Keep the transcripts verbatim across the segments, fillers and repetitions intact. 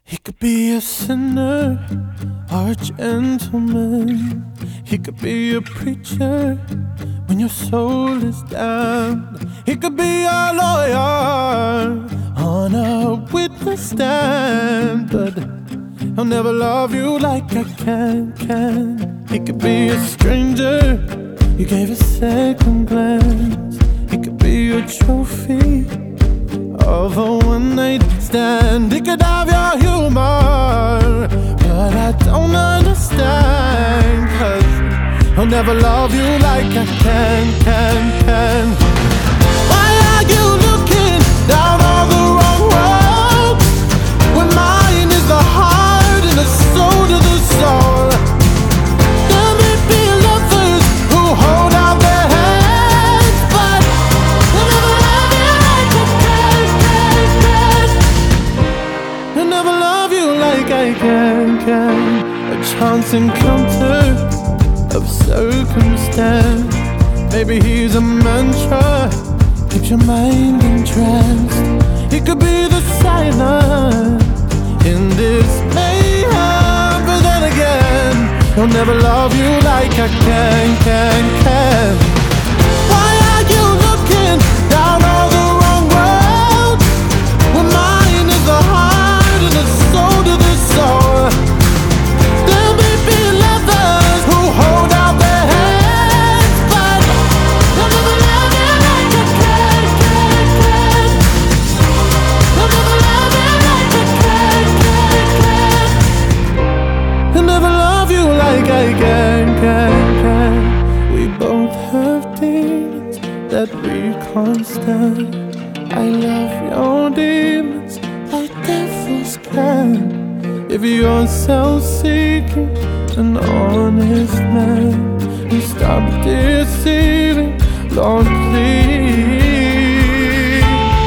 He could be a sinner or a gentleman. He could be a preacher when your soul is damned. He could be a lawyer on a witness stand, but he'll never love you like I can, can. He could be a stranger you gave a second glance. He could be a trophy of a one-night stand. He could have your humor, but I don't understand, 'cause he'll never love you like I can, can, can. Why are you looking down all the wrong road when mine is the heart and the soul to the soul? There may be lovers who hold out their hands, but they'll never love you like I can, can, can. They'll never love you like I can, can. A chance encounter of circumstance. Maybe he's a mantra, keeps your mind entranced. He could be the silence in this mayhem, but then again, he'll never love you like I can, can, can. Why are you looking down all the wrong roads when mine is the heart and the soul to the soul? There may be lovers who hold out their hands, but they'll never love you like I can, can, can. They'll never love you like I can, can, can. They'll never love you like I can, can, can. We both have demons that we can't stand. I love your demons like devils can. If you're self-seeking, an honest man, you stop deceiving, Lord, please.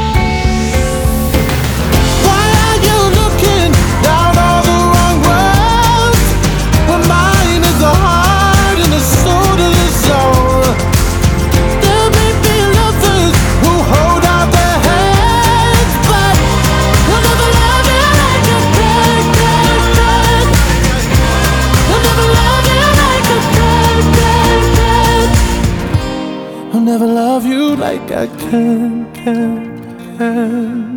Why are you looking down all the wrong roads when mine is the heart and the soul to the soul? There may be lovers who hold out their hands, but they'll never love you like I can, can, can. They'll never love you like I can, can, can. I'll never love you like I can, can, can.